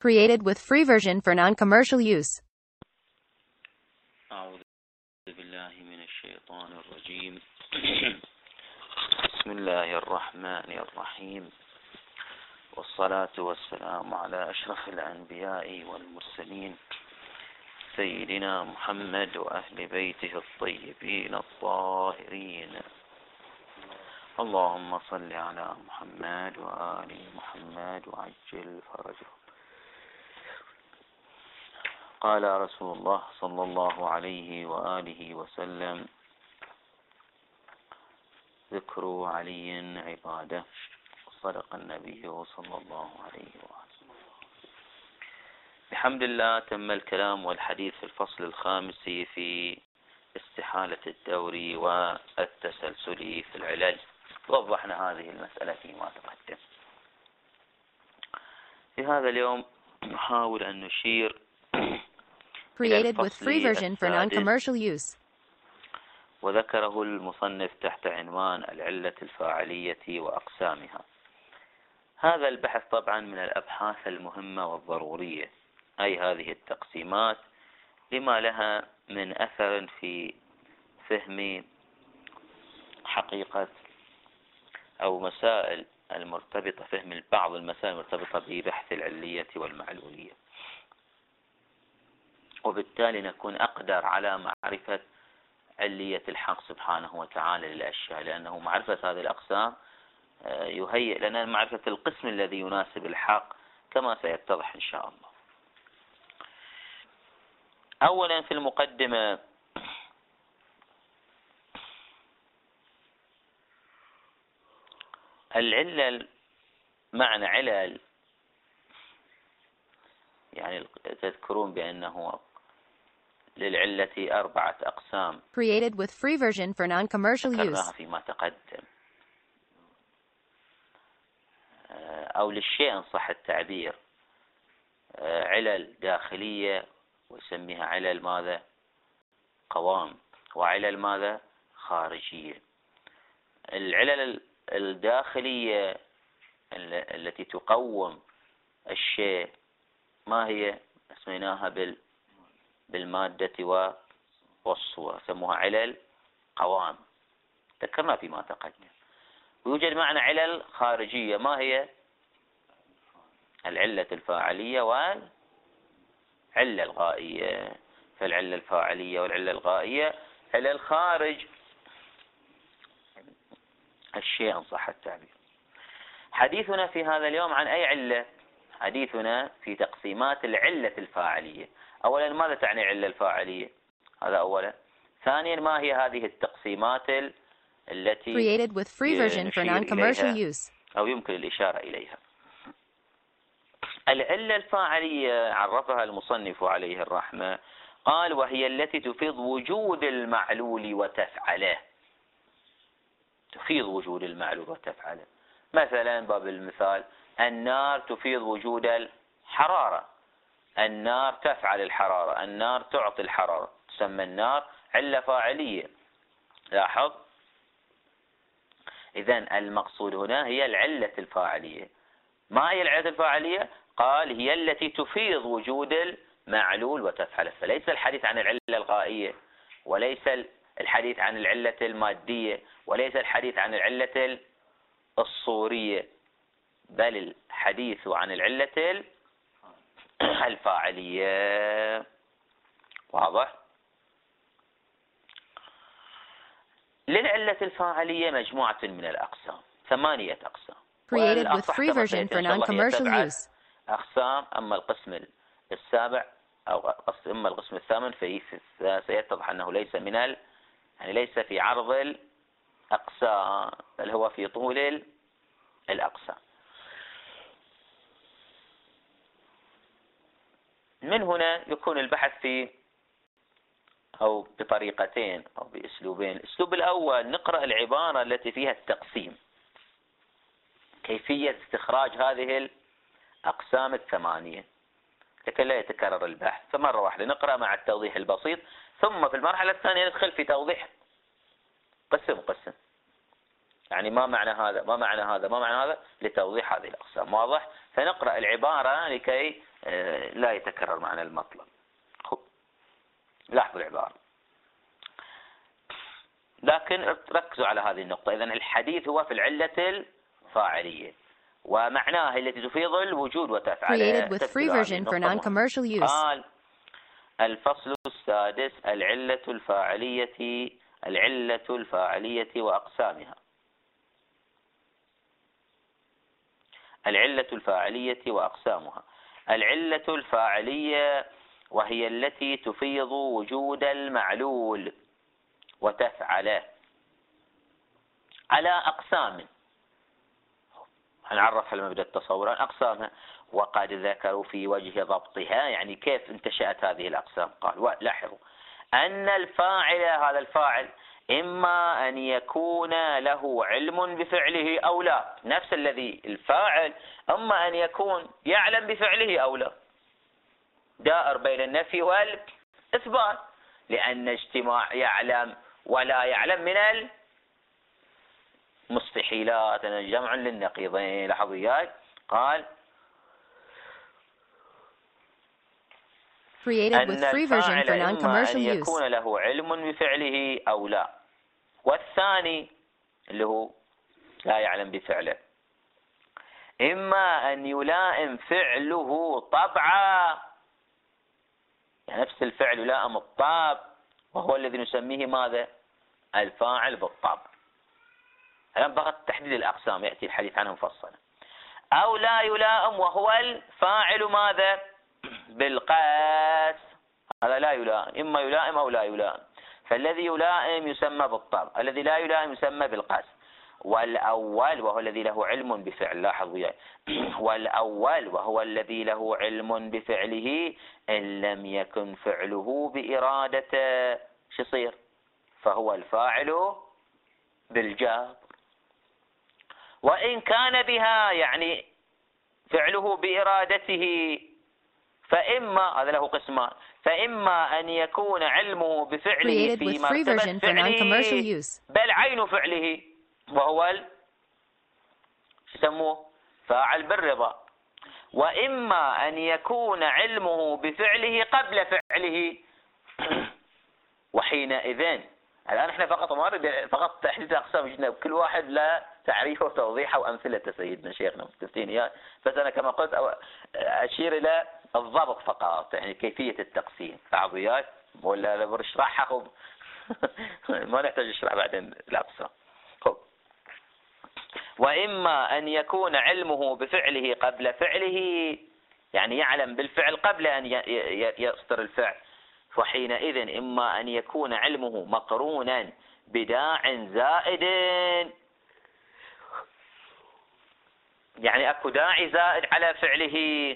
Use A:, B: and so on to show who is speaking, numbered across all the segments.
A: Created with free version for non-commercial use.
B: أعوذ بالله من الشيطان الرجيم. بسم الله الرحمن الرحيم، والصلاة والسلام على أشرف الأنبياء والمرسلين سيدنا محمد وأهل بيته الطيبين الطاهرين. اللهم صل على محمد وآل محمد وعجل فرجهم. قال رسول الله صلى الله عليه وآله وسلم: ذكر علي عبادة. صدق النبي صلى الله عليه وآله. بحمد الله تم الكلام والحديث في الفصل الخامس في استحالة الدور والتسلسل في العلل. وضحنا هذه المسألة فيما تقدم. في هذا اليوم نحاول أن نشير
A: Created with free version for non-commercial use.
B: وذكره المصنف تحت عنوان العلة الفاعلية وأقسامها. هذا البحث طبعا من الأبحاث المهمة والضرورية، أي هذه التقسيمات لما لها من أثر في فهم حقيقة أو مسائل المرتبطة، فهم بعض المسائل المرتبطة ببحث العلية والمعلولية، وبالتالي نكون أقدر على معرفة علية الحق سبحانه وتعالى للأشياء، لأنه معرفة هذه الأقسام يهيئ لنا معرفة القسم الذي يناسب الحق كما سيتضح إن شاء الله. أولا في المقدمة العلل، معنى علل يعني تذكرون بأنه للعلة 4 أقسام.
A: Created with free version for non-commercial use.
B: ذكرناها فيما تقدم، أو للشيء إن صح التعبير، علل داخلية ويسميها علل ماذا؟ قوام، وعلل ماذا؟ خارجية. العلل الداخلية التي تقوم الشيء ما هي؟ سميناها بالمادة والصورة، سموها علل قوام، ذكرنا فيما تقدم. ويوجد معنى علل خارجية، ما هي؟ العلة الفاعلية والعلة الغائية. فالعلة الفاعلية والعلة الغائية علل خارج الشيء إن صح التعبير. حديثنا في هذا اليوم عن أي علة؟ حديثنا في تقسيمات العلة الفاعلية. أولا ماذا تعني العلة الفاعلية؟ هذا أولا. ثانيا ما هي هذه التقسيمات التي
A: Created with free version for non-commercial use.
B: أو يمكن الإشارة إليها. العلة الفاعلية عرفها المصنف عليه الرحمة، قال: وهي التي تفيض وجود المعلول وتفعله. تفيض وجود المعلول وتفعله. مثلا باب المثال، النار تفيض وجود الحرارة، النار تفعل الحرارة، النار تعطي الحرارة، تسمى النار علة فاعلية. لاحظ، إذن المقصود هنا هي العلة الفاعلية. ما هي العلة الفاعلية؟ قال: هي التي تفيض وجود المعلول وتفعله. فليس الحديث عن العلة الغائية، وليس الحديث عن العلة المادية، وليس الحديث عن العلة الصورية، بل الحديث عن العلة الفاعلية. واضح؟ للعلة الفاعلية مجموعة من الأقسام، 8 أقسام.
A: Created with free version for non-commercial use.
B: أقسام. أما القسم السابع أو أما القسم الثامن سيتضح أنه ليس يعني ليس في عرض الأقسام، بل هو في طول الأقسام. من هنا يكون البحث في أو بطريقتين أو بأسلوبين. الأسلوب الأول نقرأ العبارة التي فيها التقسيم، كيفية استخراج هذه الأقسام 8 لكي لا يتكرر البحث. فمرة واحدة نقرأ مع التوضيح البسيط، ثم في المرحلة الثانية ندخل في توضيح قسم، يعني ما معنى هذا، ما معنى هذا، ما معنى هذا، لتوضيح هذه الأقسام. واضح؟ فنقرأ العبارة لكي لا يتكرر معنى المطلب. لاحظوا العبارة، لكن ركزوا على هذه النقطة. إذن الحديث هو في العلة الفاعلية ومعناها التي تفيض الوجود وتفعل. قال الفصل السادس: العلة الفاعلية وأقسامها. العلة الفاعلية وأقسامها. العلة الفاعلية وهي التي تفيض وجود المعلول وتفعله على أقسام. هنعرف على مبدأ التصور أقسامها، وقد ذكروا في وجه ضبطها، يعني كيف انتشأت هذه الأقسام. قال لاحظوا أن الفاعل، هذا الفاعل، إما أن يكون له علم بفعله أو لا. نفس الذي الفاعل إما أن يكون يعلم بفعله أو لا، دائر بين النفي والإثبات، لأن اجتماع يعلم ولا يعلم من المستحيلات، جمع للنقيضين. لاحظوا وياي، قال أن الفاعل إما أن يكون له علم بفعله أو لا، والثاني اللي هو لا يعلم بفعله إما أن يلائم فعله طبعا، يعني نفس الفعل يلائم الطبع، وهو الذي نسميه ماذا؟ الفاعل بالطبع. الآن فقط تحديد الأقسام يأتي الحديث عنه مفصلا. أو لا يلائم وهو الفاعل ماذا؟ بالقاس. هذا لا يلائم، إما يلائم أو لا يلائم. فالذي يلائم يسمى بالطبع، الذي لا يلائم يسمى بالقاس. والأول وهو الذي له علم بفعل، لاحظ وياي، والأول وهو الذي له علم بفعله إن لم يكن فعله بإرادته، شو يصير؟ فهو الفاعل بالجبر. وإن كان بها، يعني فعله بإرادته، فإما، هذا له قسمان، فإما أن يكون علمه بفعله في مرتبة فعله بل عين فعله، وهو يسموه فاعل بالرضا. وإما أن يكون علمه بفعله قبل فعله، وحينئذ، الآن احنا فقط تحديد أقسام، كل واحد لا تعريفه وتوضيحه وأمثلة سيدنا شيخنا مستفتين إياه، بس أنا كما قلت أشير إلى الضبط فقط، يعني كيفية التقسيم. تعضيات ولا بنشرحها ما نحتاج نشرح بعدين الأقسام. وإما أن يكون علمه بفعله قبل فعله، يعني يعلم بالفعل قبل أن يصدر الفعل، وحينئذ إما أن يكون علمه مقرونا بداع زائد، يعني أكو داعي زائد على فعله،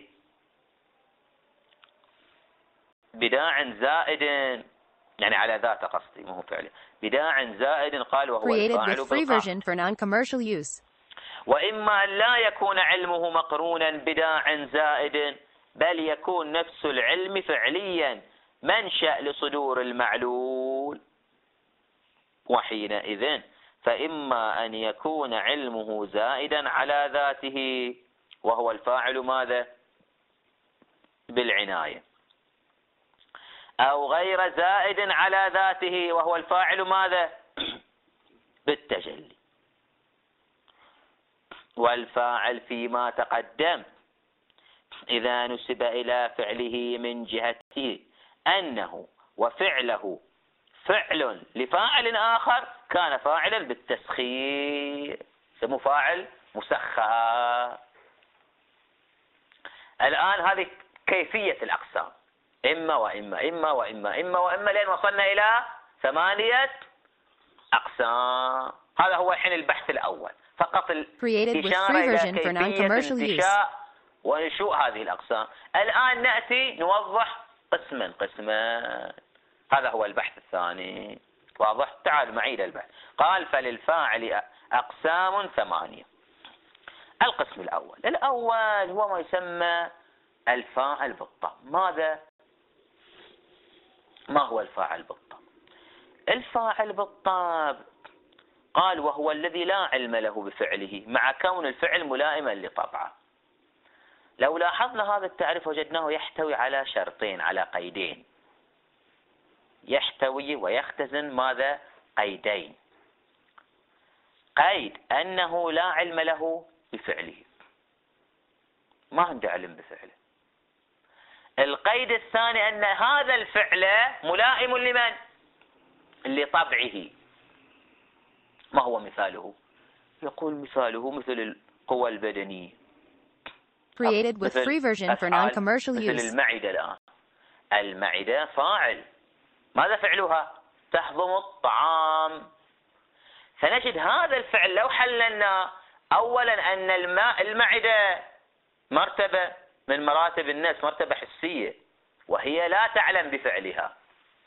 B: بداع زائد، يعني على ذاته قصدي، ما هو فعله، بداع زائد. قال وهو الفاعل بالقاف. وإما أن لا يكون علمه مقرونا بداع زائد، بل يكون نفس العلم فعليا منشأ لصدور المعلول، وحينئذ فإما أن يكون علمه زائدا على ذاته، وهو الفاعل ماذا؟ بالعناية، أو غير زائد على ذاته، وهو الفاعل ماذا؟ بالتجلي. والفاعل فيما تقدم إذا نسب إلى فعله من جهته أنه وفعله فعل لفاعل آخر كان فاعلا بالتسخير، يسموه فاعل مسخر. الآن هذه كيفية الأقسام، إما وإما، إما وإما، إما وإما، لين وصلنا إلى 8 أقسام. هذا هو الحين البحث الأول، فقط الإشارة إلى كيفية انتشاء ونشوء هذه الأقسام. الآن نأتي نوضح قسما قسما. هذا هو البحث الثاني، واضح؟ تعال معي إلى البحث. قال فللفاعل أقسام 8. القسم الأول هو ما يسمى الفاعل بالطبع. ما هو الفاعل بالطبع؟ الفاعل بالطبع قال وهو الذي لا علم له بفعله مع كون الفعل ملائما لطبعه. لو لاحظنا هذا التعريف وجدناه يحتوي على شرطين، على قيدين. يحتوي ويختزن ماذا؟ قيدين. قيد أنه لا علم له بفعله، ما عنده علم بفعله. القيد الثاني أن هذا الفعل ملائم لمن؟ لطبعه. ما هو مثاله؟ يقول مثاله مثل القوى البدنية.
A: Created with free version for non-commercial
B: مثل
A: use.
B: المعدة الآن. المعدة فاعل، ماذا فعلها؟ تهضم الطعام. فنجد هذا الفعل لو حللنا أولا أن المعدة مرتبة من مراتب النفس، مرتبة حسية، وهي لا تعلم بفعلها.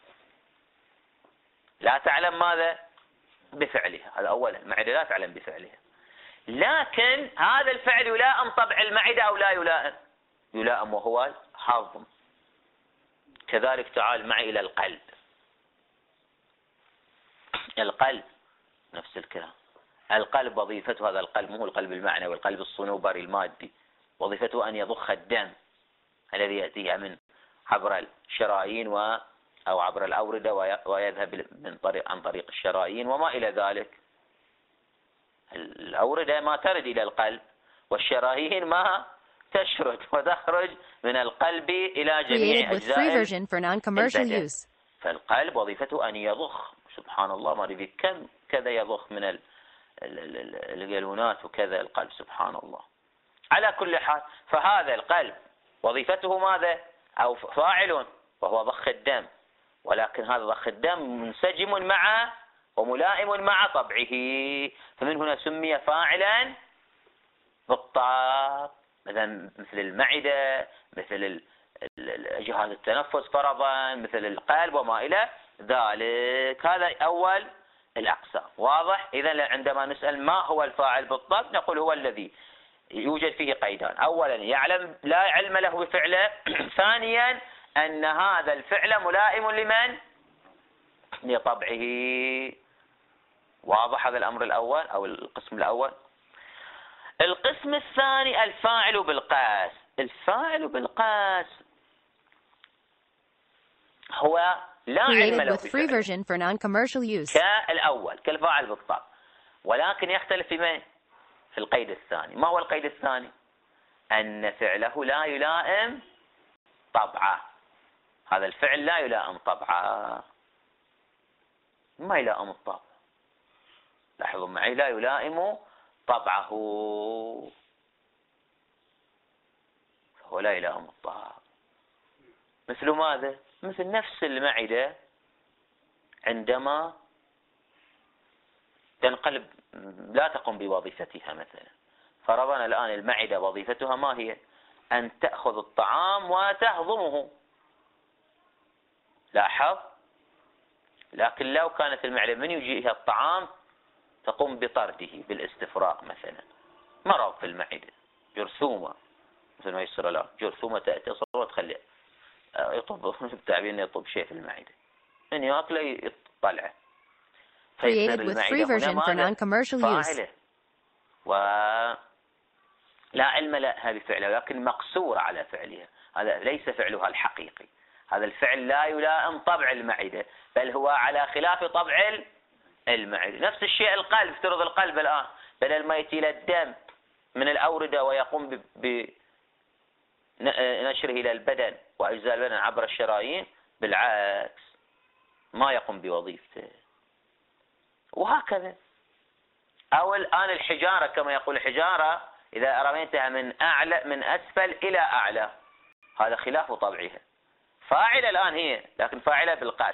B: لا تعلم ماذا؟ بفعلها. هذا أولا، المعدة لا تعلم بفعلها. لكن هذا الفعل يلائم طبع المعدة أو لا يلائم؟ يلائم، وهو الهضم. كذلك تعال معي إلى القلب. القلب نفس الكلام. القلب وظيفته، هذا القلب مو القلب المعنوي، القلب الصنوبري المادي، وظيفته أن يضخ الدم الذي يأتيه من عبر الشرايين أو عبر الأوردة ويذهب عن طريق الشرايين وما إلى ذلك. الأوردة ما ترد إلى القلب، والشرايين ما تشرد وتخرج من القلب إلى جميع أجزاء البدن. فالقلب وظيفته أن يضخ. سبحان الله، ما أدري كم كذا يضخ من الجالونات وكذا القلب، سبحان الله. على كل حال، فهذا القلب وظيفته ماذا؟ أو فاعل، وهو ضخ الدم، ولكن هذا ضخ الدم منسجم مع وملائم مع طبعه، فمن هنا سمي فاعلا بالطبع. مثل المعدة، مثل جهاز التنفس فرضا، مثل القلب وما إلى ذلك. هذا أول الأقسام. واضح؟ إذن عندما نسأل ما هو الفاعل بالضبط، نقول هو الذي يوجد فيه قيدان. أولا لا علم له بفعله. ثانيا أن هذا الفعل ملائم لمن؟ لطبعه. واضح هذا الأمر الأول أو القسم الأول. القسم الثاني الفاعل بالقاس. الفاعل بالقاس هو لا علم له بفعله كالأول، كالفاعل بالطبع، ولكن يختلف في القيد الثاني. ما هو القيد الثاني؟ أن فعله لا يلائم طبعه. هذا الفعل لا يلائم طبعه. ما يلائم الطبع؟ لاحظوا معي، لا يلائم طبعه، فهو لا يلائم الطبع. مثل ماذا؟ مثل نفس المعدة عندما تنقلب لا تقوم بوظيفتها. مثلا فرضنا الآن المعدة وظيفتها ما هي؟ أن تأخذ الطعام وتهضمه. لاحظ. لكن لو كانت المعدة من يجيها الطعام تقوم بطرده بالاستفراغ. مثلا مرض في المعدة، جرثومة، مثل ما يصير الآن جرثومة تأتي وتخلي يطب بالتعبير يطب شيء في المعدة، من يأكله يطلعه.
A: Created with free version for non-commercial use.
B: فاعله ولا علم لها بفعلها، لكن مقصورة على فعلها. هذا ليس فعلها الحقيقي. هذا الفعل لا يلائم طبع المعدة، بل هو على خلاف طبع المعدة. نفس الشيء القلب. افترض القلب الآن بدل ما يأتي له الدم من الأوردة ويقوم بنشره إلى البدن وأجزاء البدن عبر الشرايين، بالعكس ما يقوم بوظيفته. وهكذا. أو الآن الحجارة، كما يقول الحجارة إذا رميتها من أسفل إلى أعلى، هذا خلاف طبعها. فاعلة الآن هي، لكن فاعلة بالقاس.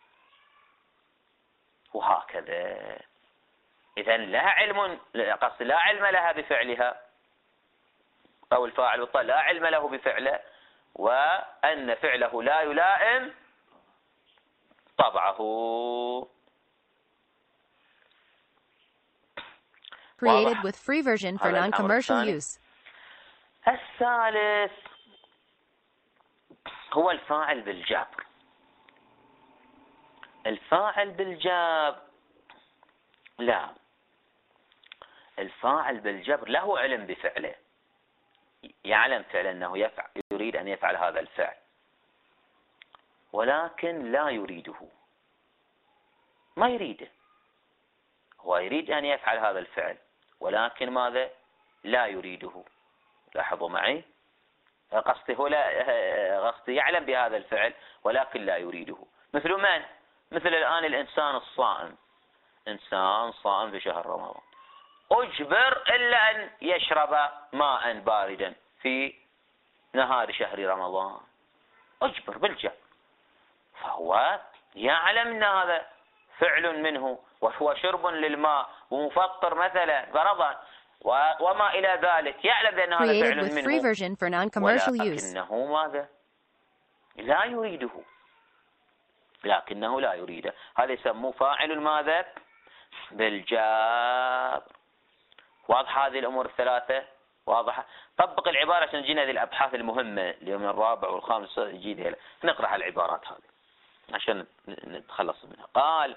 B: وهكذا. إذن لا علم لها بفعلها، أو الفاعل بالطبع لا علم له بفعله، وأن فعله لا يلائم طبعه.
A: Created with free version for non-commercial use.
B: الثالث هو الفاعل بالجبر. الفاعل بالجبر لا، الفاعل بالجبر له علم بفعله، يعلم فعلا أنه يريد أن يفعل هذا الفعل، ولكن لا يريده، ما يريده، هو يريد أن يفعل هذا الفعل ولكن ماذا؟ لا يريده. لاحظوا معي، قصدي يعلم بهذا الفعل ولكن لا يريده. مثل من؟ مثل الآن الإنسان الصائم، إنسان صائم في شهر رمضان، أجبر إلا أن يشرب ماء باردا في نهار شهر رمضان، أجبر بالجبر، فهو يعلم أن هذا فعل منه وهو شرب للماء ومفطر مثلا فرضا وما إلى ذلك، يعلم بأن هذا فعل منه ولكنه ماذا؟ لا يريده، لكنه لا يريده. هذا يسموه فاعل ماذا؟ بالجبر. واضحة هذه الأمور الثلاثة؟ واضحة؟ طبق العبارة عشان نجينا هذه الأبحاث المهمة اليوم الرابع والخامس يجي نقرأ العبارات هذه عشان نتخلص منها. قال: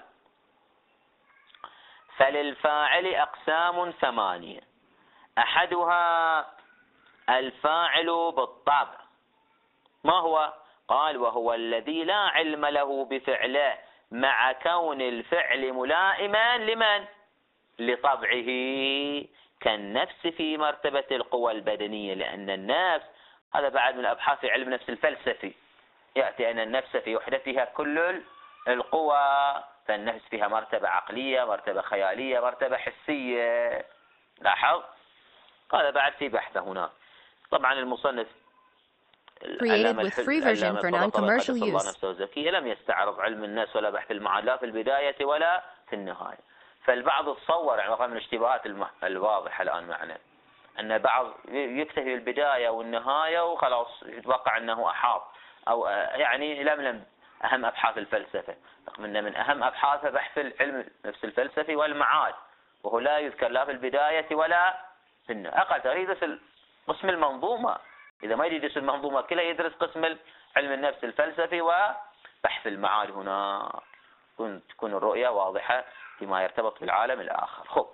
B: فللفاعل أقسام 8، أحدها الفاعل بالطبع. ما هو؟ قال: وهو الذي لا علم له بفعله مع كون الفعل ملائما لمن؟ لطبعه، كالنفس في مرتبة القوى البدنية. لأن النفس هذا بعد من أبحاث في علم النفس الفلسفي، يأتي أن النفس في وحدتها كل القوى، فالنفس فيها مرتبة عقلية، مرتبة خيالية، مرتبة حسية. لاحظ هذا بعد في بحث هنا. طبعا المصنف
A: Created with free version for non-commercial use.
B: لم يستعرض علم النفس ولا بحث المعادلة في البداية ولا في النهاية. فالبعض تصور يعني من الاشتباهات الواضحة الآن معنا أن بعض يكتفي بالبداية والنهاية وخلاص يتوقع أنه أحاط أو يعني لم أهم أبحاث الفلسفة، رغم أن من أهم أبحاثها بحث العلم النفس الفلسفي والمعاد، وهو لا يذكر لا في البداية ولا في النهاية. أقل يدرس قسم المنظومة، إذا ما يدرس المنظومة كلها يدرس قسم علم النفس الفلسفي وبحث المعاد. هنا تكون الرؤية واضحة فيما يرتبط بالعالم الآخر. خب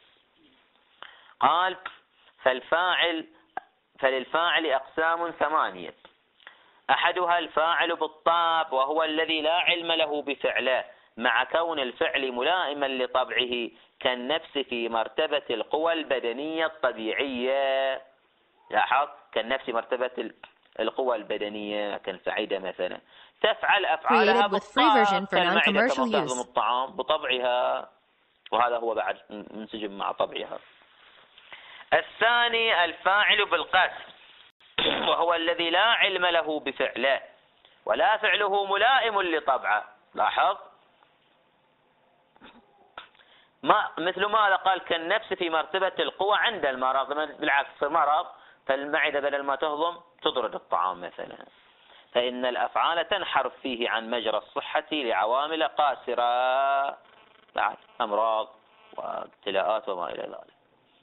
B: قال: فللفاعل أقسام 8، أحدها الفاعل بالطاب، وهو الذي لا علم له بفعله مع كون الفعل ملائما لطبعه، كالنفس في مرتبة القوى البدنية الطبيعية. لاحظ، كالنفس مرتبة القوى البدنية كالفعيدة مثلا، تفعل أفعالها بالطاب كالمعدة كما تهضم الطعام بطبعها، وهذا هو بعد منسجم مع طبعها. الثاني الفاعل بالقسم، وهو الذي لا علم له بفعله ولا فعله ملائم لطبعه. لاحظ، مثل ماذا قال؟ كالنفس في مرتبة القوى عند المرض، بالعكس مرض فالمعدة بدل ما تهضم تطرد الطعام مثلا، فإن الأفعال تنحرف فيه عن مجرى الصحة لعوامل قاسرة، بعد أمراض وابتلاءات وما إلى ذلك.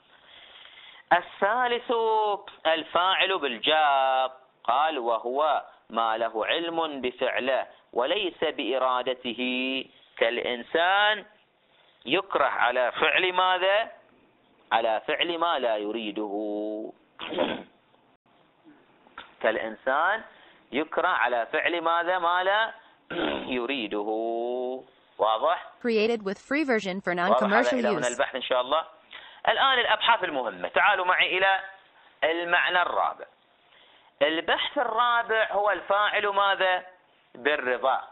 B: الثالث الفاعل بالجاب، قال: وهو ما له علم بفعله وليس بإرادته، كالإنسان يكره على فعل ماذا؟ على فعل ما لا يريده. كالإنسان يكره على فعل ماذا؟ ما لا يريده. واضح؟
A: Created with free version for non-commercial
B: إلى هنا
A: use.
B: البحث إن شاء الله. الآن الأبحاث المهمة، تعالوا معي إلى المعنى الرابع. البحث الرابع هو الفاعل ماذا؟ بالرضا.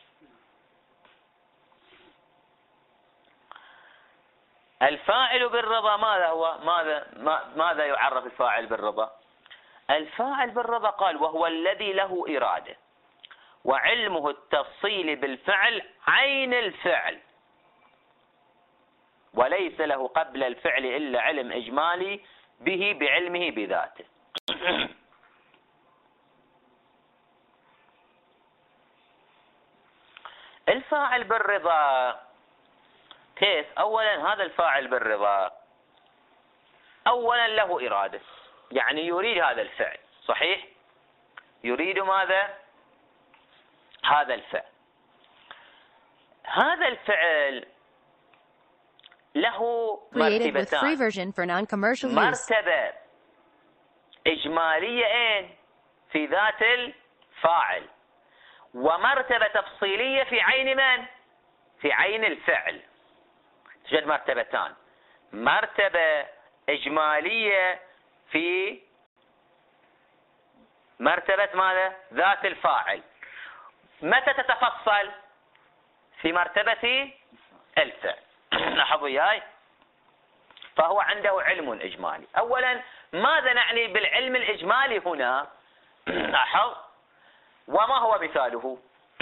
B: الفاعل بالرضا ماذا هو؟ ماذا يعرف الفاعل بالرضا؟ الفاعل بالرضا قال: وهو الذي له إرادة وعلمه التفصيل بالفعل عين الفعل، وليس له قبل الفعل إلا علم إجمالي به بعلمه بذاته. الفاعل بالرضا كيف؟ أولا هذا الفاعل بالرضا أولا له إرادة، يعني يريد هذا الفعل، صحيح؟ يريد ماذا؟ هذا الفعل. هذا الفعل له مرتبتان.
A: Created with free version for non-commercial use.
B: مرتبة إجمالية أين؟ في ذات الفاعل، ومرتبة تفصيلية في عين من؟ في عين الفعل. توجد مرتبتان، مرتبة إجمالية في مرتبة ماذا؟ ذات الفاعل. متى تتفصل؟ في مرتبة الفعل. لاحظوا وياي، فهو عنده علم إجمالي. أولا ماذا نعني بالعلم الإجمالي هنا؟ لاحظ، وما هو مثاله؟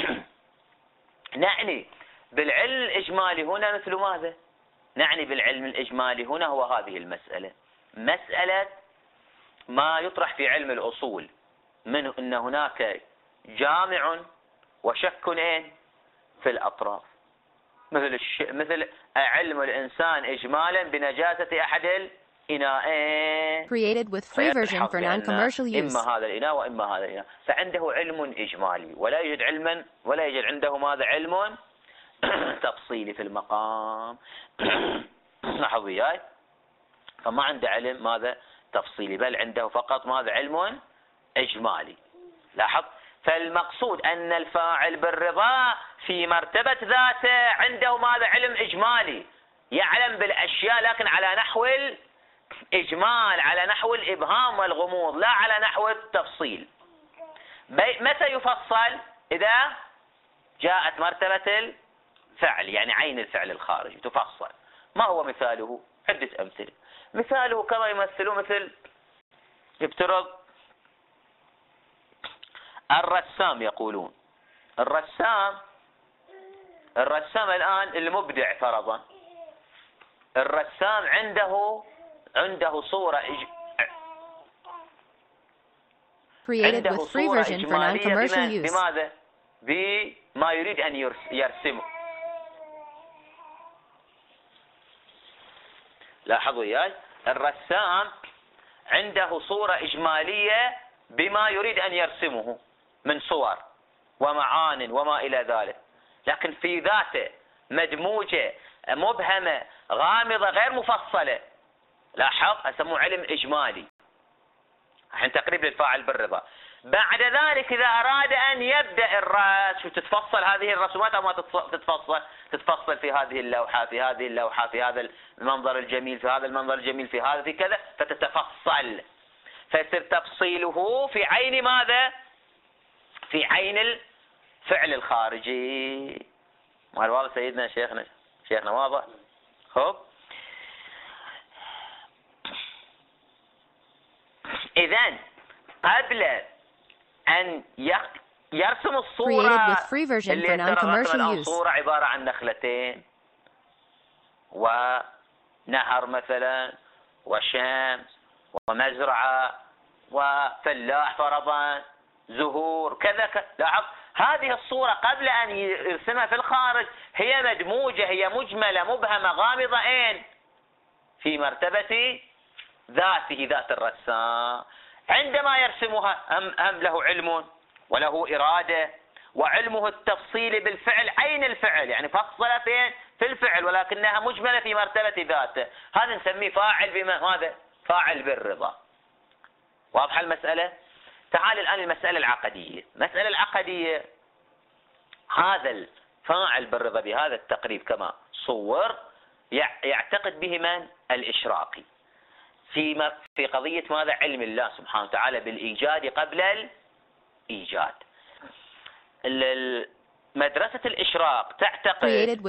B: نعني بالعلم الإجمالي هنا مثل ماذا؟ نعني بالعلم الإجمالي هنا هو هذه المسألة، مسألة ما يطرح في علم الأصول من أن هناك جامع وشك في الأطراف، مثل علم الإنسان إجمالا بنجاسة أحد الإناءين.
A: Created with free version for non-commercial use.
B: إما هذا الإناء وإما هذا الإناء، فعنده علم إجمالي ولا يوجد عنده ماذا؟ علم تفصيلي في المقام. لاحظوا وياي، فما عنده علم ماذا؟ تفصيلي، بل عنده فقط ماذا؟ علم إجمالي. لاحظ، فالمقصود أن الفاعل بالرضا في مرتبة ذاته عنده ماذا؟ علم إجمالي، يعلم بالأشياء لكن على نحو الإجمال، على نحو الإبهام والغموض، لا على نحو التفصيل. متى يفصل؟ إذا جاءت مرتبة الفعل، يعني عين الفعل الخارجي تفصل. ما هو مثاله؟ عدة أمثلة. مثاله كما يمثلون، مثل يفترض الرسام، يقولون الرسام الآن المبدع فرضا، الرسام عنده صورة
A: Created with free version for non-commercial use.
B: بماذا؟ بما يريد أن يرسمه. لاحظوا وياي، الرسام عنده صورة إجمالية بما يريد أن يرسمه من صور ومعان وما إلى ذلك، لكن في ذاته مدموجة مبهمة غامضة غير مفصلة. لاحظ، أسموه علم إجمالي عشان تقريب للفاعل بالرضا. بعد ذلك إذا أراد أن يبدأ الرسم، تتفصل هذه الرسومات أو ما تتفصل في هذه اللوحة، في هذه اللوحة، في هذا المنظر الجميل، في هذا المنظر الجميل، في هذا، في كذا، فتتفصل، فيصير تفصيله في عين ماذا؟ في عين الفعل الخارجي. ما واضح سيدنا شيخنا واضح؟ خب، إذن قبل أن يرسم الصورة اللي ترى الصورة عبارة عن نخلتين ونهر مثلا وشمس ومزرعة وفلاح فرضا، زهور كذا لاحظ، هذه الصورة قبل أن يرسمها في الخارج هي مدموجة، هي مجملة مبهمة غامضة في مرتبة ذاته، ذات الرسام. عندما يرسمها هم له علم وله إرادة، وعلمه التفصيلي بالفعل، عين الفعل، يعني فصل في الفعل ولكنها مجملة في مرتبة ذاته. هذا نسميه فاعل ماذا؟ فاعل بالرضا. واضحة المسألة؟ تعال الآن المسألة العقدية. المسألة العقدية، هذا الفاعل بالرضا بهذا التقريب كما صور يعتقد به من؟ الإشراقي في قضية ماذا؟ علم الله سبحانه وتعالى بالإيجاد قبل الإيجاد. مدرسة الإشراق تعتقد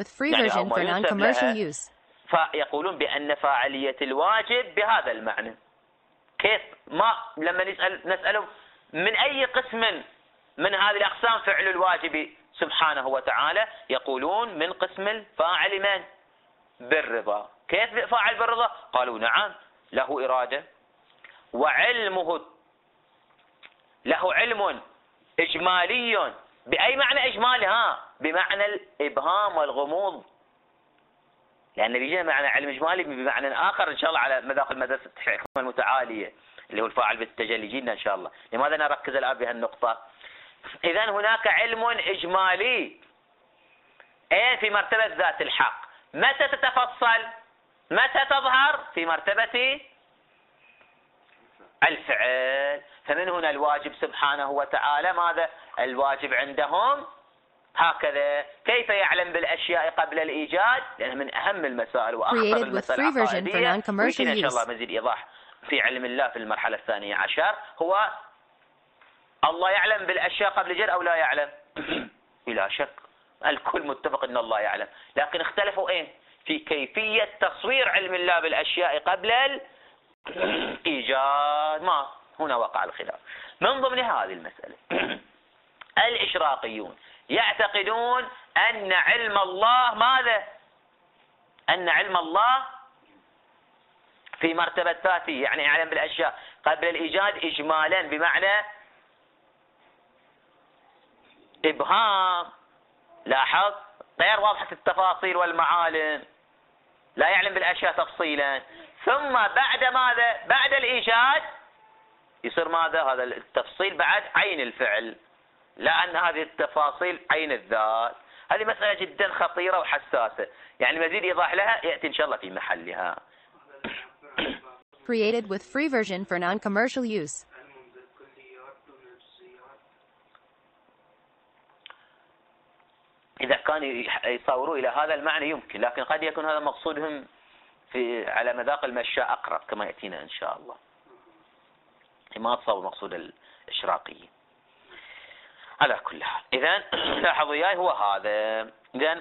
B: يعني فيقولون بأن فاعلية الواجب بهذا المعنى. كيف؟ ما لما نسأله من أي قسم من هذه الأقسام فعل الواجب سبحانه وتعالى، يقولون من قسم الفاعل من؟ بالرضا. كيف فاعل بالرضا؟ قالوا نعم، له إرادة وعلمه، له علم إجمالي. بأي معنى إجمالي؟ بمعنى الإبهام والغموض، لأن بيجينا معنى علم إجمالي بمعنى آخر إن شاء الله على مداخل مدرسة الحكمة المتعالية اللي هو الفاعل بالتجلي. جينا إن شاء الله. لماذا نركز الآن بهالنقطة؟ إذن هناك علم إجمالي في مرتبة ذات الحق. متى تتفصل؟ متى تظهر؟ في مرتبة الفعل. فمن هنا الواجب سبحانه وتعالى ماذا؟ الواجب عندهم هكذا. كيف يعلم بالأشياء قبل الإيجاد؟ لأنها من أهم المسائل وأخطر المسائل العقائدية، ويمكن إن شاء الله مزيد إيضاح في علم الله في المرحلة 12. هو الله يعلم بالأشياء قبل الإيجاد أو لا يعلم؟ بلا شك الكل متفق أن الله يعلم، لكن اختلفوا إيه؟ في كيفية تصوير علم الله بالأشياء قبل الإيجاد. ما هنا وقع الخلاف. من ضمن هذه المسألة الإشراقيون يعتقدون أن علم الله ماذا؟ أن علم الله في مرتبة ذاتية، يعني يعلم بالأشياء قبل الإيجاد إجمالا، بمعنى إبهام. لاحظ غير واضحة التفاصيل والمعالم، لا يعلم بالأشياء تفصيلا. ثم بعد ماذا؟ بعد الإيجاد يصير ماذا؟ هذا التفصيل بعد عين الفعل، لا أن هذه التفاصيل عين الذات. هذه مسألة جدا خطيرة وحساسة، يعني مزيد إيضاح لها يأتي إن شاء الله في محلها.
A: Created with free version for non-commercial use.
B: إذا كانوا يصوروا إلى هذا المعنى يمكن، لكن قد يكون هذا مقصودهم في على مذاق المشاء أقرب كما يأتينا إن شاء الله. ما تصور مقصود الإشراقيين على كل حال. إذن لاحظوا وياي هو هذا. إذن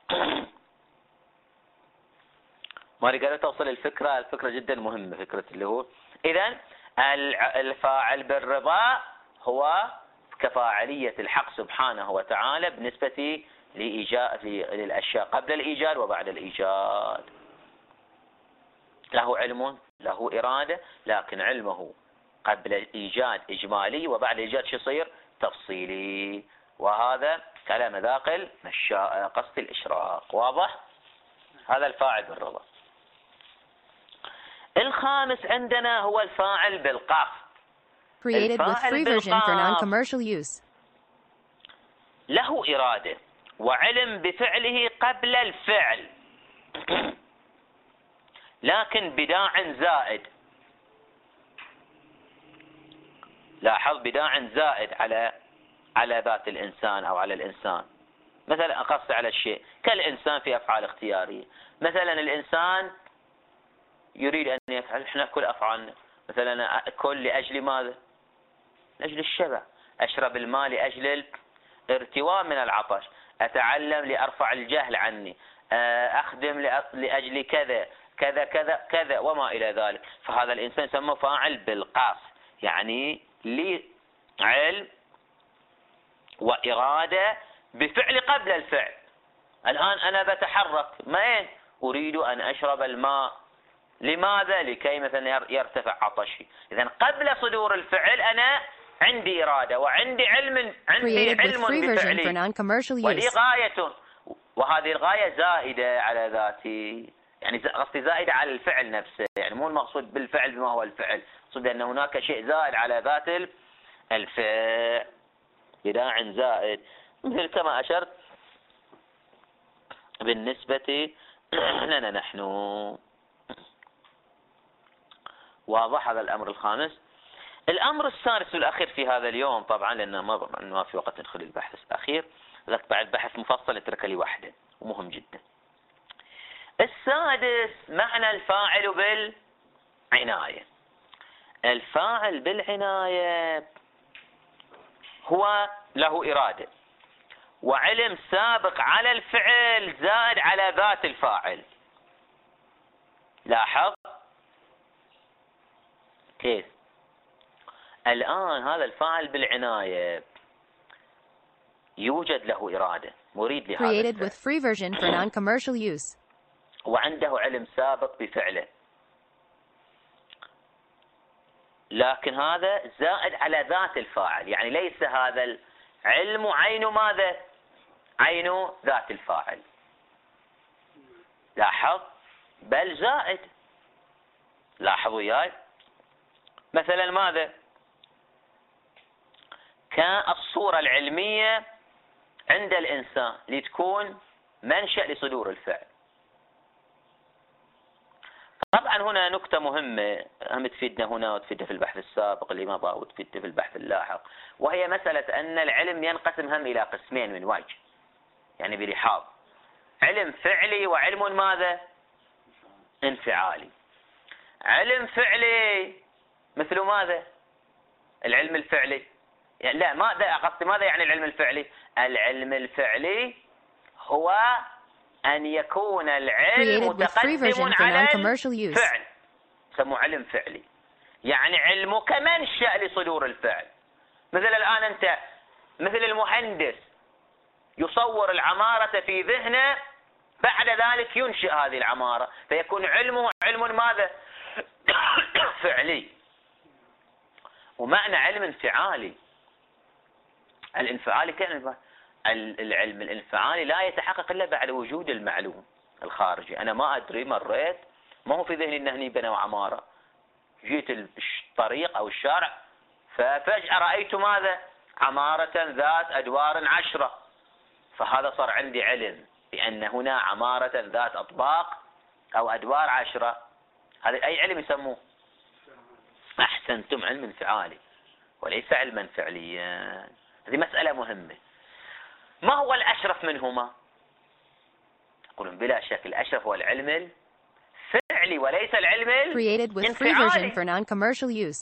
B: ما قالوا توصل الفكرة جدا مهمة، فكرة اللي هو إذن الفاعل بالرضا هو كفاعلية الحق سبحانه وتعالى بالنسبة للأشياء قبل الإيجاد وبعد الإيجاد. له علم، له إرادة، لكن علمه قبل الإيجاد إجمالي وبعد الإيجاد شو يصير؟ تفصيلي. وهذا على مذاق المشاء قصد الإشراق. واضح؟ هذا الفاعل بالرضا. الخامس عندنا هو الفاعل بالقاف.
A: Created with free version for non-commercial use.
B: له إرادة وعلم بفعله قبل الفعل، لكن بداع زائد. لاحظ بداع زائد على ذات الإنسان أو على الإنسان. مثلا أقص على الشيء كالإنسان في أفعال اختيارية. مثلا الإنسان يريد أن يفعل، إحنا كل أفعالنا مثلا أكل لأجل ماذا؟ لأجل الشبع، أشرب الماء لأجل الارتواء من العطش، أتعلم لأرفع الجهل عني، أخدم لأجل كذا كذا كذا كذا وما إلى ذلك. فهذا الإنسان يسمى فاعل بالقاف، يعني لي علم وإرادة بفعل قبل الفعل. الآن أنا بتحرك، ما أريد أن أشرب الماء، لماذا؟ لكي مثلا يرتفع عطشي. إذن قبل صدور الفعل أنا عندي إرادة وعندي علم بفعلي، ولي غاية، وهذه الغاية زائدة على ذاتي، يعني قصدي زائدة على الفعل نفسه، يعني مو المقصود بالفعل بما هو الفعل، قصد أن هناك شيء زائد على ذات الفعل، بداع زائد، مثل كما أشرت بالنسبة لنا نحن. واضح هذا الأمر الخامس. الأمر السادس والأخير في هذا اليوم، طبعا لأنه ما في وقت ندخل البحث الأخير، لذلك بعد بحث مفصل اترك لي وحده ومهم جدا. السادس معنى الفاعل بالعناية. الفاعل بالعناية هو له إرادة وعلم سابق على الفعل زائد على ذات الفاعل. لاحظ كيف؟ الآن هذا الفاعل بالعناية يوجد له إرادة، مريد لهذا
A: Created with free version for non-commercial use.
B: وعنده علم سابق بفعله، لكن هذا زائد على ذات الفاعل، يعني ليس هذا العلم عين ماذا؟ عين ذات الفاعل. لاحظ بل زائد. لاحظوا وياي مثلا ماذا؟ كالصورة العلمية عند الإنسان لتكون منشأ لصدور الفعل. طبعا هنا نكتة مهمة هم تفيدنا هنا وتفيدنا في البحث السابق اللي مضى وتفيدنا في البحث اللاحق، وهي مسألة أن العلم ينقسم هم إلى قسمين من وجه، يعني بلحاظ علم فعلي وعلم ماذا؟ انفعالي. علم فعلي مثل ماذا؟ العلم الفعلي يعني لا ماذا قصدي ماذا يعني العلم الفعلي؟ العلم الفعلي هو أن يكون العلم متقدم على الفعل، يسموه علم فعلي. يعني علمك منشأ لصدور الفعل. مثل الآن أنت مثل المهندس يصور العمارة في ذهنه، بعد ذلك ينشئ هذه العمارة، فيكون علمه علم ماذا؟ فعلي. ومعنى علم انفعالي، الانفعالي كان العلم الانفعالي لا يتحقق إلا بعد وجود المعلوم الخارجي. أنا ما أدري، مريت ما هو في ذهني أن هني بنوا عمارة، جيت الطريق أو الشارع ففجأة رأيت ماذا؟ عمارة ذات أدوار 10، فهذا صار عندي علم بأن هنا عمارة ذات أطباق أو أدوار 10. هذا أي علم يسموه؟ أحسنتم، علم انفعالي وليس علما فعليا. هذه مسألة مهمة. ما هو الأشرف منهما؟ يقولون بلا شك الأشرف هو العلم الفعلي وليس العلم الانفعالي.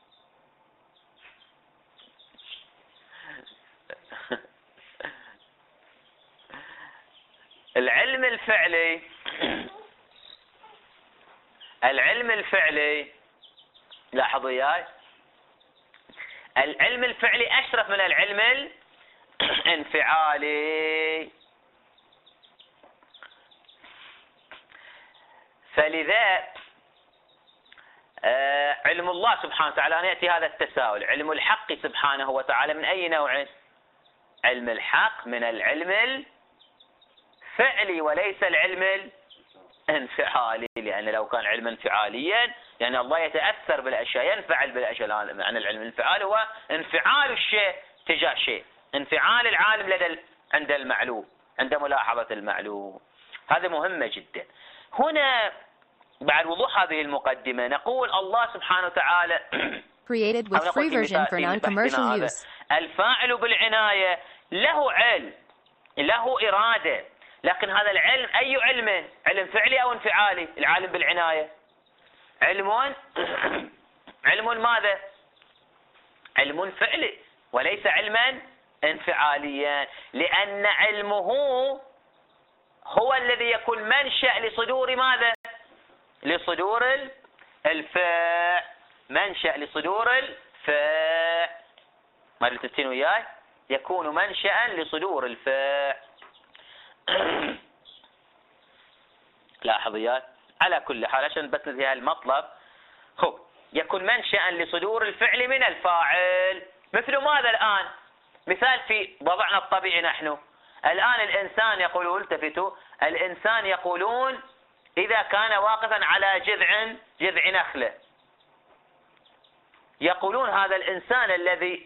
B: العلم الفعلي، العلم الفعلي لاحظوا وياي، العلم الفعلي أشرف من العلم الانفعالي. فلذا علم الله سبحانه وتعالى أن يأتي هذا التساؤل، علم الحق سبحانه وتعالى من أي نوع؟ علم الحق من العلم الفعلي وليس العلم الانفعالي، لأن لو كان علما انفعاليا يعني الله يتأثر بالأشياء، ينفعل بالأشياء. معنى العلم الانفعالي هو انفعال الشيء تجاه شيء، انفعال العالم عند المعلوم، عند ملاحظة المعلوم. هذا مهمة جدا. هنا بعد وضوح هذه المقدمة نقول الله سبحانه وتعالى الفاعل بالعناية له علم، له إرادة، لكن هذا العلم أي علم؟ علم فعلي أو انفعالي؟ العالم بالعناية علم ماذا؟ علم فعلي وليس علما انفعاليا، لأن علمه هو الذي يكون منشأ لصدور ماذا؟ لصدور الفاعل، منشأ لصدور الفاعل. ما تتفقون وياي؟ يكون منشأ لصدور الفاعل. لاحظ وياي على كل حال عشان بس ننتهي المطلب، هو يكون منشأ لصدور الفعل من الفاعل. مثل ماذا الآن؟ مثال في وضعنا الطبيعي نحن الآن الإنسان يقولون، التفتوا، الإنسان يقولون إذا كان واقفا على جذع نخلة، يقولون هذا الإنسان الذي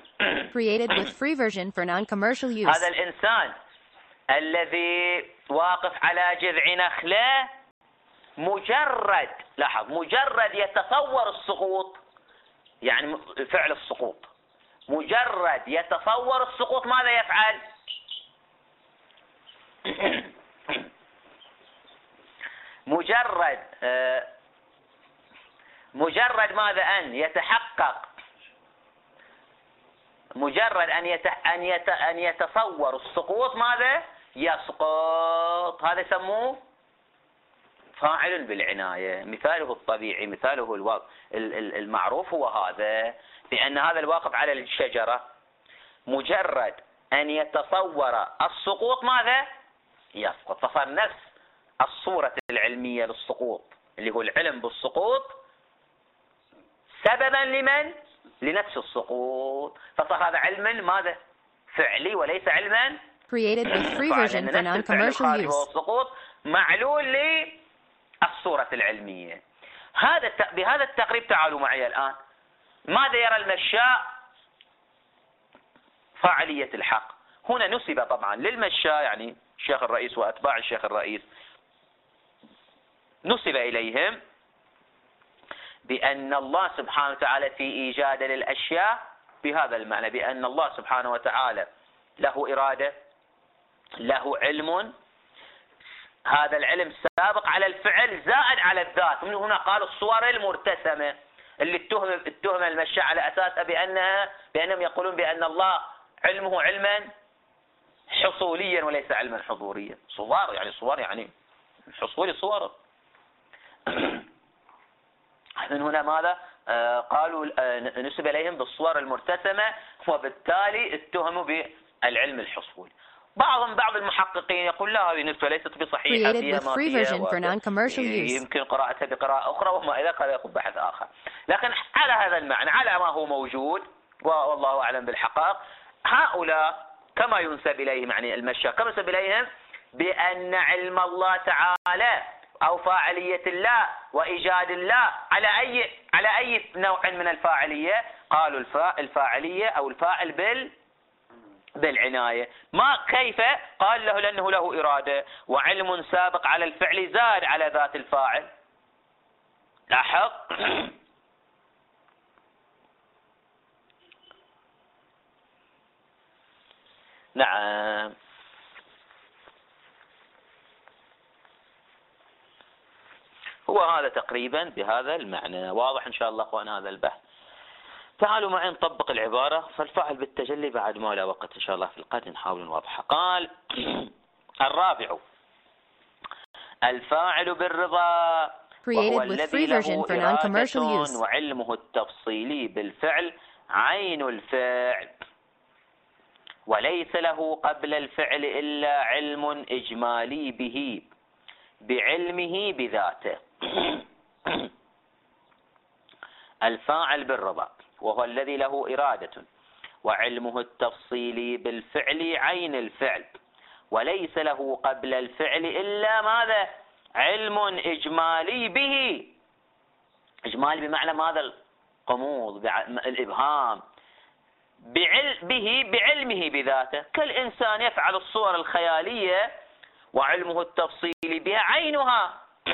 B: هذا الإنسان الذي واقف على جذع نخلة مجرد، لاحظ، مجرد يتصور السقوط، يعني فعل السقوط، مجرد يتصور السقوط ماذا يفعل؟ مجرد ماذا؟ أن يتحقق، مجرد أن يتصور السقوط ماذا؟ يسقط. هذا يسموه فاعل بالعناية. مثاله الطبيعي، مثاله المعروف هو هذا، بأن هذا الواقف على الشجرة مجرد أن يتصور السقوط ماذا؟ يسقط. فصار نفس الصورة العلمية للسقوط اللي هو العلم بالسقوط سببا لمن؟ لنفس السقوط. فصار هذا علما ماذا؟ فعلي وليس علما السقوط معلول للصورة العلمية. بهذا التقريب تعالوا معي الآن، ماذا يرى المشاء؟ فاعلية الحق. هنا نسب طبعا للمشاء، يعني الشيخ الرئيس وأتباع الشيخ الرئيس، نسب إليهم بأن الله سبحانه وتعالى في إيجاد للأشياء بهذا المعنى، بأن الله سبحانه وتعالى له إرادة، له علم، هذا العلم سابق على الفعل زائد على الذات. من هنا قالوا الصور المرتسمة اللي اتهم المشاة على أساسها بأنهم يقولون بأن الله علمه علما حصوليا وليس علما حضوريا. صور يعني حصولي صور. من هنا ماذا قالوا؟ نسب إليهم بالصور المرتسمة، وبالتالي اتهموا بالعلم الحصولي. بعض المحققين يقول لا، هذه نسبة ليست بصحيحة، فيها ما فيها، يمكن قراءتها بقراءة أخرى، وما إلى هذا يكون بحث آخر. لكن على هذا المعنى، على ما هو موجود، والله أعلم بالحقائق، هؤلاء كما ينسب إليهم، يعني المشاة كما ينسب إليهم بأن علم الله تعالى أو فاعلية الله وإيجاد الله على أي نوع من الفاعلية، قالوا الفاعلية أو الفاعل بالعناية. ما كيف؟ قال له لأنه له إرادة وعلم سابق على الفعل زاد على ذات الفاعل. لاحظ. نعم. هو هذا تقريبا بهذا المعنى. واضح إن شاء الله أخوان هذا البحث. تعالوا معي نطبق العبارة. فالفاعل بالتجلي بعد ما لا وقت إن شاء الله في القادم نحاول نوضحها. قال الرابع: الفاعل بالرضا وهو الذي له إرادة وعلمه التفصيلي بالفعل عين الفعل، وليس له قبل الفعل إلا علم إجمالي به بعلمه بذاته. الفاعل بالرضا وهو الذي له إرادة وعلمه التفصيلي بالفعل عين الفعل، وليس له قبل الفعل إلا ماذا؟ علم إجمالي به. إجمالي بمعنى ماذا؟ الغموض، الإبهام. بعلمه بذاته، كالإنسان يفعل الصور الخيالية وعلمه التفصيلي بها عينها.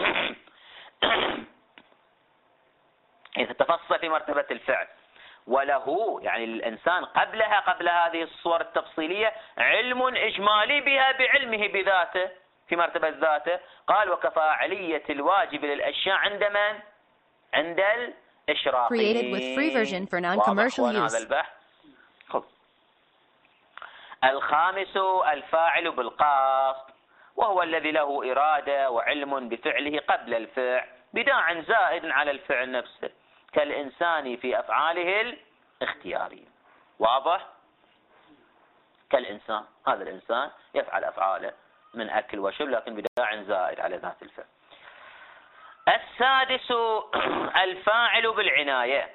B: إذا تفصل في مرتبة الفعل، وله يعني الإنسان قبل هذه الصور التفصيلية علم إجمالي بها بعلمه بذاته في مرتبة ذاته. قال وكفاعلية الواجب للأشياء عند من؟ عند الإشراقيين. هذا البحث. الخامس: الفاعل بالقصد وهو الذي له إرادة وعلم بفعله قبل الفعل بداع زائد على الفعل نفسه، كالإنسان في أفعاله الاختيارية. واضح؟ كالإنسان، هذا الإنسان يفعل أفعاله من أكل وشرب لكن بداع زائد على ذات الفعل. السادس: الفاعل بالعناية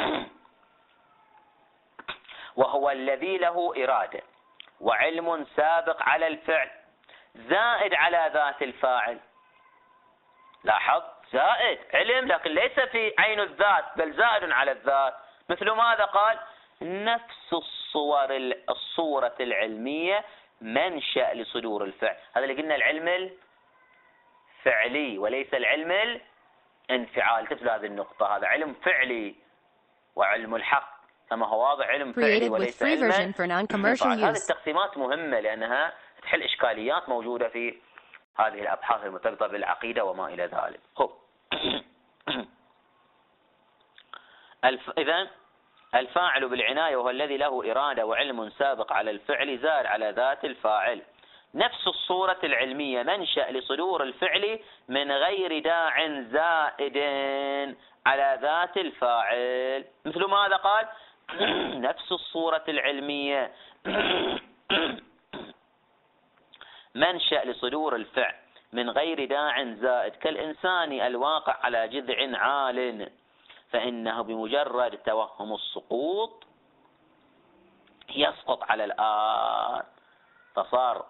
B: وهو الذي له إرادة وعلم سابق على الفعل زائد على ذات الفاعل. لاحظ، زائد علم لكن ليس في عين الذات بل زائد على الذات. مثل ماذا؟ قال نفس الصورة العلمية منشأ لصدور الفعل. هذا اللي قلنا العلم الفعلي وليس العلم الانفعال. تفل هذه النقطة، هذا علم فعلي، وعلم الحق كما هو واضح علم فعلي وليس علم. هذه التقسيمات مهمة لأنها تحل إشكاليات موجودة في هذه الأبحاث المرتبطة بالعقيدة وما إلى ذلك. إذن الفاعل بالعناية وهو الذي له إرادة وعلم سابق على الفعل زاد على ذات الفاعل. نفس الصورة العلمية منشأ لصدور الفعل من غير داع زائد على ذات الفاعل. مثل ماذا؟ قال نفس الصورة العلمية منشأ لصدور الفعل من غير داع زائد، كالإنسان الواقع على جذع عال، فإنه بمجرد توهم السقوط يسقط على الآن، فصار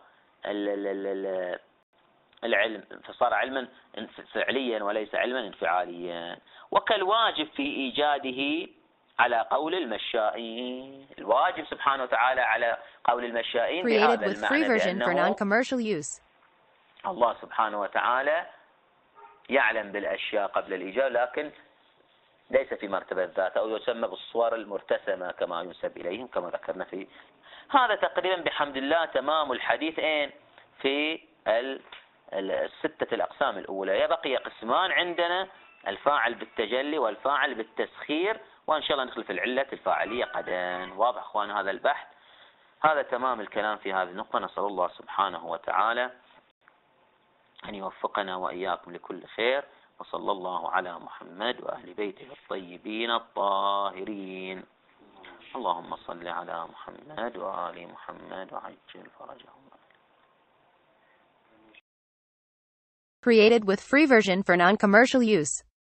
B: العلم علما فعليا وليس علما انفعاليا. وكالواجب في إيجاده على قول المشائين. الواجب سبحانه وتعالى على قول المشائين بهذا المعنى، بأنه الله سبحانه وتعالى يعلم بالأشياء قبل الإيجاد لكن ليس في مرتبة الذات، أو يسمى بالصور المرتسمة كما ينسب إليهم كما ذكرنا في هذا. تقريبا بحمد الله تمام الحديث في الستة الأقسام الأولى. يبقي قسمان عندنا: الفاعل بالتجلي والفاعل بالتسخير، وإن شاء الله ندخل في العلة الفاعلية غدا. واضح أخوان هذا البحث؟ هذا تمام الكلام في هذه النقطة. نسأل الله سبحانه وتعالى أن يوفقنا وإياكم لكل خير، وصلى الله على محمد وأهل بيته الطيبين الطاهرين. اللهم صل على محمد وآل محمد وعجل فرجهم.
A: Created with free version for non-commercial use.